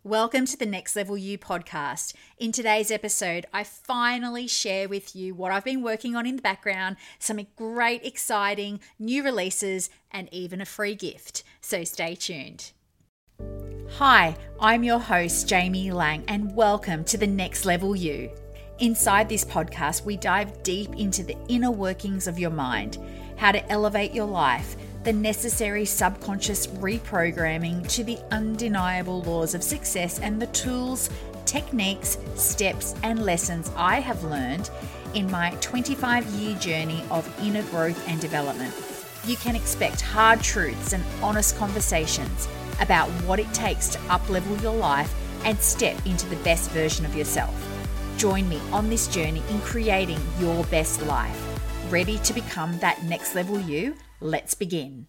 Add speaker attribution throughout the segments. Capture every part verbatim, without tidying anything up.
Speaker 1: Welcome to the Next Level You podcast. In today's episode, I finally share with you what I've been working on in the background, some great, exciting new releases, and even a free gift. So stay tuned. Hi, I'm your host, Jamie Lang, and welcome to the Next Level You. Inside this podcast, we dive deep into the inner workings of your mind, how to elevate your life, the necessary subconscious reprogramming to the undeniable laws of success, and the tools, techniques, steps, and lessons I have learned in my twenty-five year journey of inner growth and development. You can expect hard truths and honest conversations about what it takes to uplevel your life and step into the best version of yourself. Join me on this journey in creating your best life. Ready to become that next level you? Let's begin.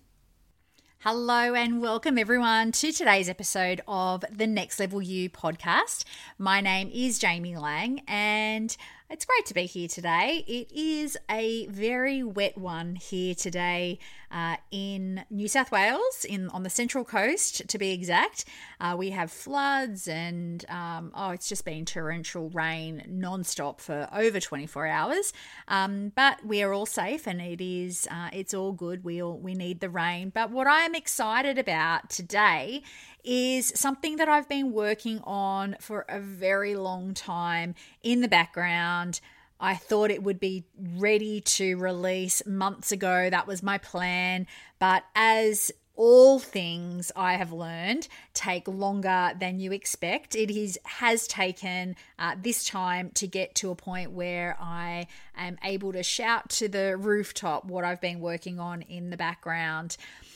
Speaker 1: Hello and welcome everyone to today's episode of the Next Level You podcast. My name is Jamie Lang and it's great to be here today. It is a very wet one here today uh, in New South Wales, in on the Central Coast to be exact. Uh, we have floods and um, oh, it's just been torrential rain non-stop for over twenty-four hours. Um, but we are all safe and it is uh, it's all good. We all we need the rain. But what I am excited about today is something that I've been working on for a very long time in the background. I thought it would be ready to release months ago. That was my plan. But as all things I have learned take longer than you expect, it is has taken uh, this time to get to a point where I am able to shout to the rooftop what I've been working on in the background.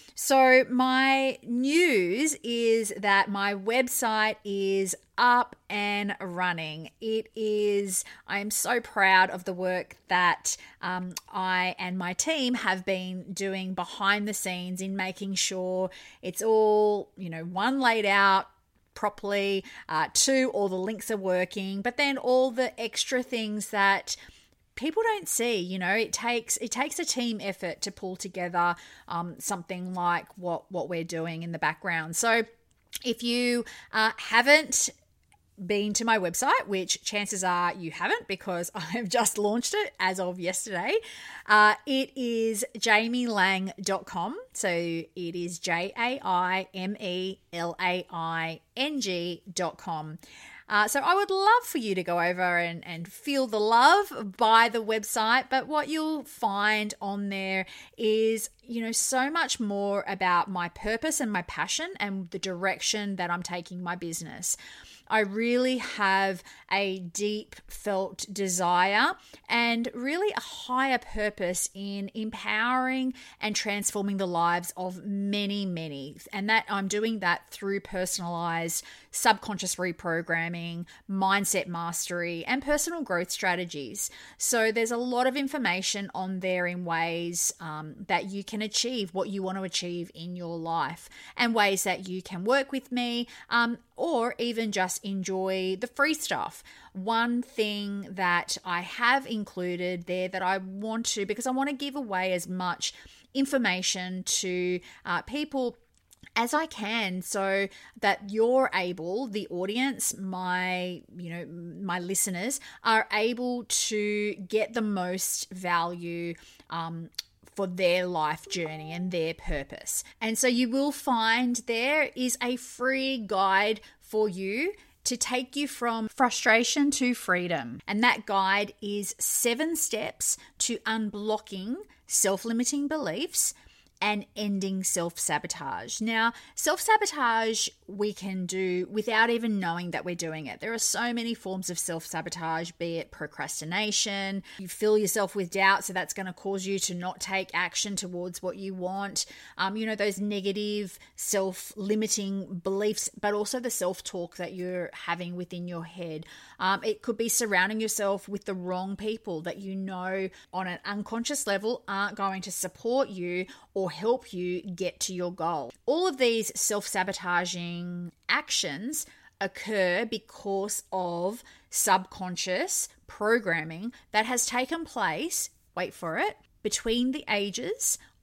Speaker 1: So my news is that my website is up and running. It is, I am so proud of the work that um, I and my team have been doing behind the scenes in making sure it's all, you know, one, laid out properly, uh, two, all the links are working, but then all the extra things that people don't see. You know, it takes it takes a team effort to pull together um, something like what what we're doing in the background. So if you uh, haven't been to my website, which chances are you haven't because I have just launched it as of yesterday, uh, it is jamie lang dot com. So it is J A I M E L A I N G dot com. Uh, so I would love for you to go over and, and feel the love by the website. But what you'll find on there is, you know, so much more about my purpose and my passion and the direction that I'm taking my business. I really have a deep felt desire and really a higher purpose in empowering and transforming the lives of many, many. And that I'm doing that through personalized subconscious reprogramming, mindset mastery, and personal growth strategies. So there's a lot of information on there in ways um, that you can achieve what you want to achieve in your life and ways that you can work with me um, or even just enjoy the free stuff. One thing that I have included there that I want to, because I want to give away as much information to uh, people as I can so that you're able, the audience, my, you know, my listeners are able to get the most value um, for their life journey and their purpose. And so you will find there is a free guide for you to take you from frustration to freedom. And that guide is seven steps to unblocking self-limiting beliefs and ending self-sabotage. Now, self-sabotage we can do without even knowing that we're doing it. There are so many forms of self-sabotage, be it procrastination. You fill yourself with doubt, so that's going to cause you to not take action towards what you want. Um, you know, those negative self-limiting beliefs, but also the self-talk that you're having within your head. Um, it could be surrounding yourself with the wrong people that you know on an unconscious level aren't going to support you or help you get to your goal. All of these self-sabotaging actions occur because of subconscious programming that has taken place, wait for it, between the ages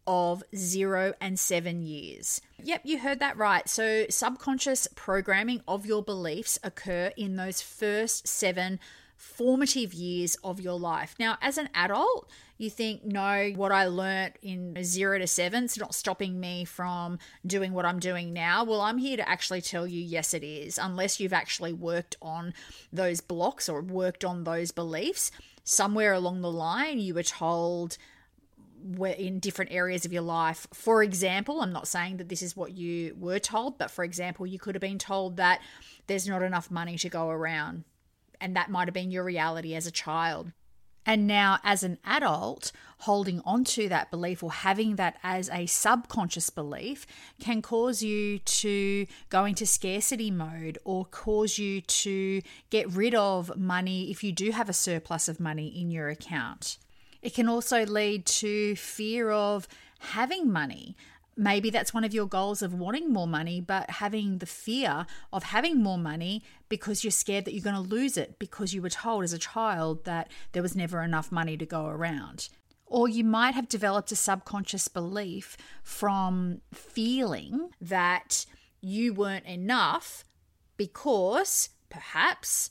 Speaker 1: of zero and seven years. Yep, you heard that right. So subconscious programming of your beliefs occur in those first seven formative years of your life. Now, as an adult, you think, no, what I learnt in zero to seven is not stopping me from doing what I'm doing now. Well, I'm here to actually tell you, yes, it is. Unless you've actually worked on those blocks or worked on those beliefs, somewhere along the line, you were told in different areas of your life. For example, I'm not saying that this is what you were told, but for example, you could have been told that there's not enough money to go around. And that might have been your reality as a child. And now as an adult, holding on to that belief or having that as a subconscious belief can cause you to go into scarcity mode or cause you to get rid of money if you do have a surplus of money in your account. It can also lead to fear of having money. Maybe that's one of your goals of wanting more money, but having the fear of having more money because you're scared that you're going to lose it because you were told as a child that there was never enough money to go around. Or you might have developed a subconscious belief from feeling that you weren't enough because perhaps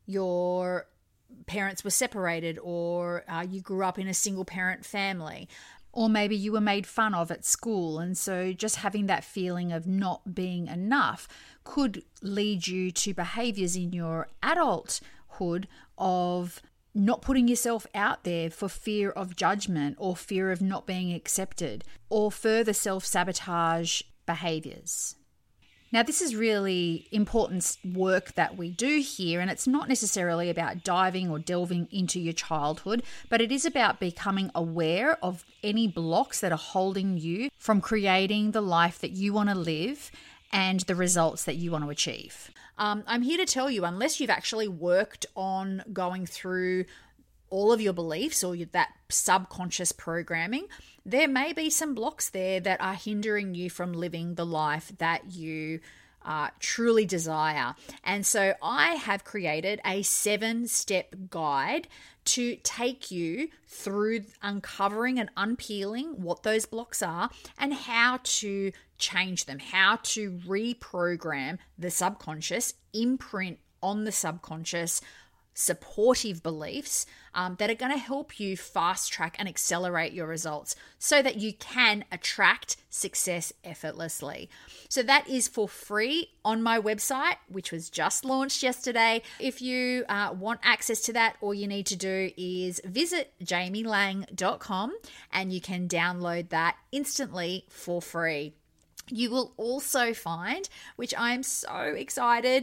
Speaker 1: your parents were separated or uh, you grew up in a single parent family. Or maybe you were made fun of at school, and so just having that feeling of not being enough could lead you to behaviors in your adulthood of not putting yourself out there for fear of judgment or fear of not being accepted or further self-sabotage behaviors. Now, this is really important work that we do here, and it's not necessarily about diving or delving into your childhood, but it is about becoming aware of any blocks that are holding you from creating the life that you want to live and the results that you want to achieve. Um, I'm here to tell you, unless you've actually worked on going through all of your beliefs or that subconscious programming, there may be some blocks there that are hindering you from living the life that you uh, truly desire. And so I have created a seven-step guide to take you through uncovering and unpeeling what those blocks are and how to change them, how to reprogram the subconscious, imprint on the subconscious supportive beliefs um, that are going to help you fast track and accelerate your results so that you can attract success effortlessly. So that is for free on my website, which was just launched yesterday. If you uh, want access to that, all you need to do is visit jamie lang dot com and you can download that instantly for free. You will also find, which I'm so excited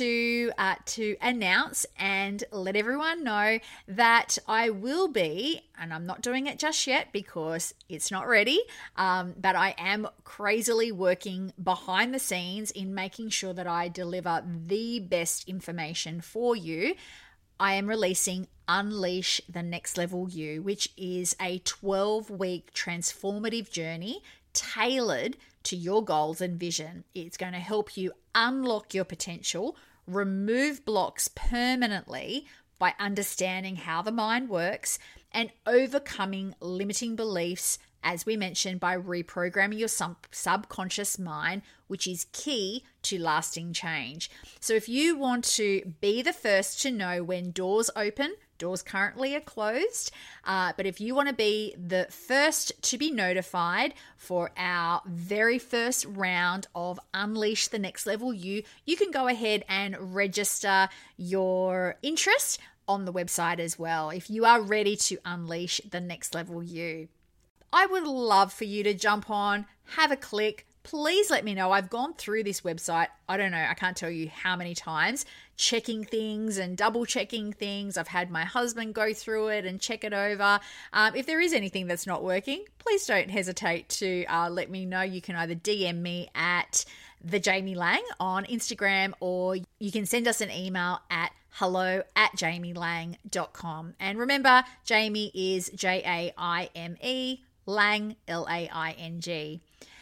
Speaker 1: to uh, to announce and let everyone know, that I will be, and I'm not doing it just yet because it's not ready, um, but I am crazily working behind the scenes in making sure that I deliver the best information for you. I am releasing Unleash the Next Level You, which is a twelve-week transformative journey tailored to your goals and vision. It's going to help you unlock your potential, remove blocks permanently by understanding how the mind works, and overcoming limiting beliefs, as we mentioned, by reprogramming your sub- subconscious mind, which is key to lasting change. So if you want to be the first to know when doors open, doors currently are closed, uh, but if you want to be the first to be notified for our very first round of Unleash the Next Level You, you can go ahead and register your interest on the website as well if you are ready to unleash the next level you. I would love for you to jump on, have a click. Please let me know. I've gone through this website, I don't know, I can't tell you how many times, checking things and double checking things. I've had my husband go through it and check it over. Um, if there is anything that's not working, please don't hesitate to uh, let me know. You can either D M me at the Jamie Lang on Instagram, or you can send us an email at hello at jamie lang dot com. And remember, Jamie is J A I M E, Lang, L A I N G.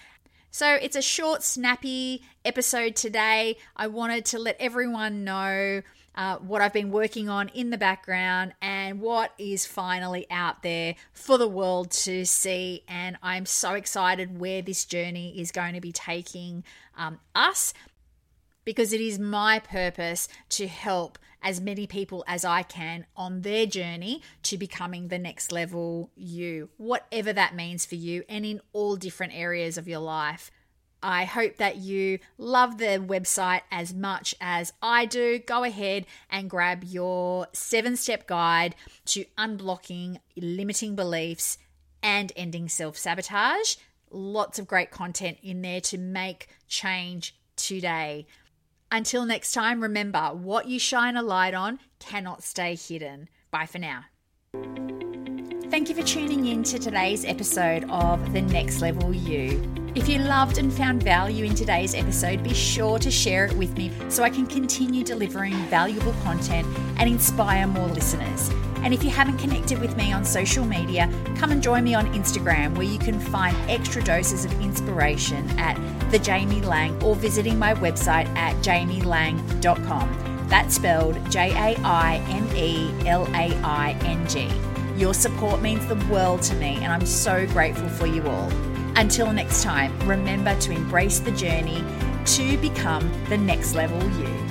Speaker 1: So it's a short, snappy episode today. I wanted to let everyone know uh, what I've been working on in the background and what is finally out there for the world to see. And I'm so excited where this journey is going to be taking um, us, because it is my purpose to help as many people as I can on their journey to becoming the next level you, whatever that means for you, and in all different areas of your life. I hope that you love the website as much as I do. Go ahead and grab your seven-step guide to unblocking limiting beliefs and ending self-sabotage. Lots of great content in there to make change today. Until next time, remember, what you shine a light on cannot stay hidden. Bye for now. Thank you for tuning in to today's episode of The Next Level You. If you loved and found value in today's episode, be sure to share it with me so I can continue delivering valuable content and inspire more listeners. And if you haven't connected with me on social media, come and join me on Instagram, where you can find extra doses of inspiration at The Jaime Lang, or visiting my website at jaime lang dot com. That's spelled J A I M E L A I N G. Your support means the world to me, and I'm so grateful for you all. Until next time, remember to embrace the journey to become the next level you.